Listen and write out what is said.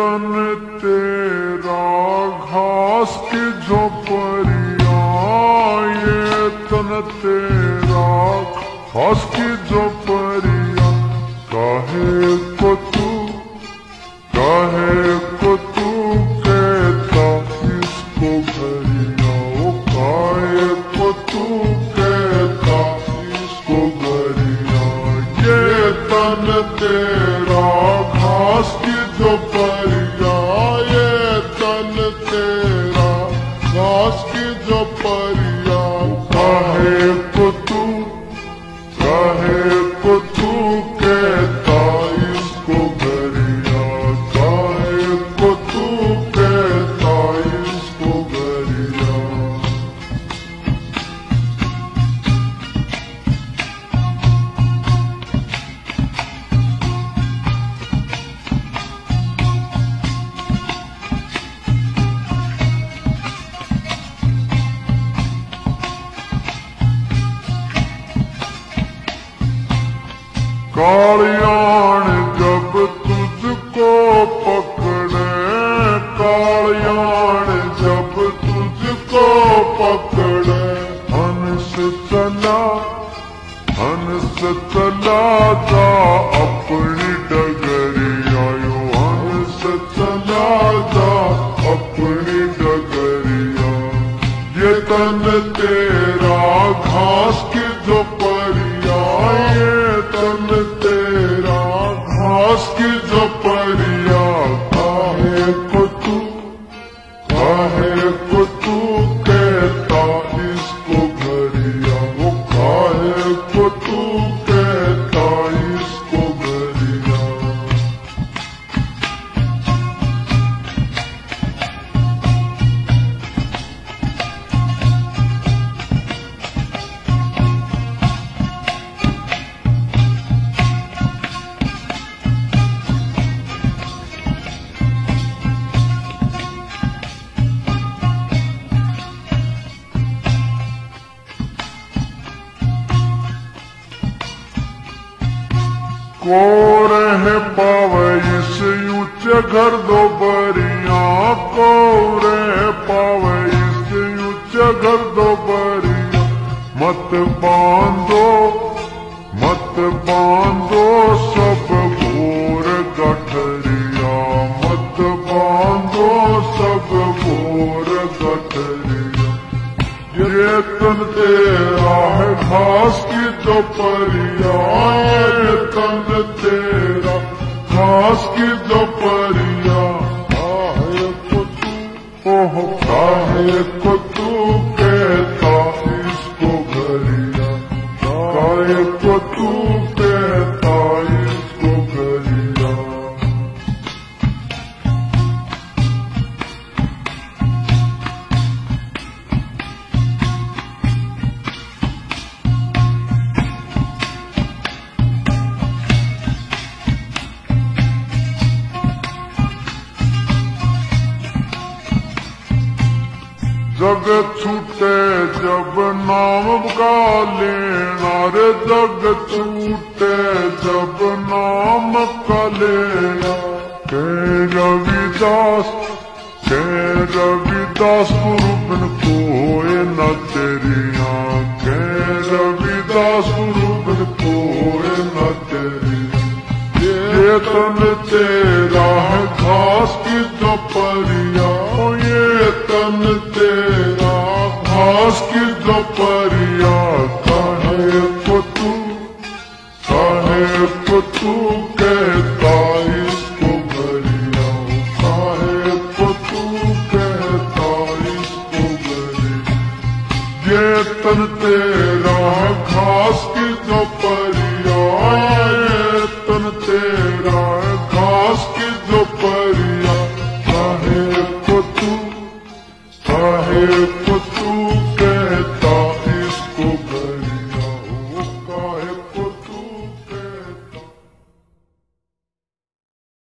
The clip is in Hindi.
तन तेरा घास की झोपड़िया, ये तन तेरा घास की झोपड़िया। काहे को तू कहता इसको घरिया, ओ काहे को तू कहता इसको घरिया। ये तन तेरा घास की झोपड़िया, ये तन तेरा घास की झोपड़िया। काहे को तू कहता इसको घरिया, काहे को तू कहता इसको घरिया। कालियान जब तुझको पकड़े, कालियान जब तुझको पकड़े। हंस चला जा अपनी डगरिया, यो हंस चला जा अपनी डगरिया। ये तन तेरा घास की झोपड़िया, ये तन तेरा घास की झोपड़िया। काहे को तू कहता इसको घरिया, वो काहे को तू कहता इसको घरिया। को रह पावे इस ऊंचे घर दो बरिया, को रह पावे इस ऊंचे घर दो बरिया। मत बांधो सब भोर गठरिया, मत बांधो सब भोर गठरिया। ये तन तेरा है घास की झोपड़िया, ये तन तेरा घास की झोपड़िया। काहे को तू कहता इसको घरिया, काहे को तू कहता इसको घरिया। जग छूटे जब नाम का लेना रे, जग छूटे जब नाम का लेना। कह रविदास गुरु बिन कोई न तेरिया, कह रविदास गुरु बिन कोई न तेरिया। ये तन तेरा है घास की झोपड़िया, ये तन तेरा घास की झोपड़िया। काहे को तू कहता इसको घरिया, काहे को तू कहता इसको घरिया। ये तन तेरा घास की झोपड़िया।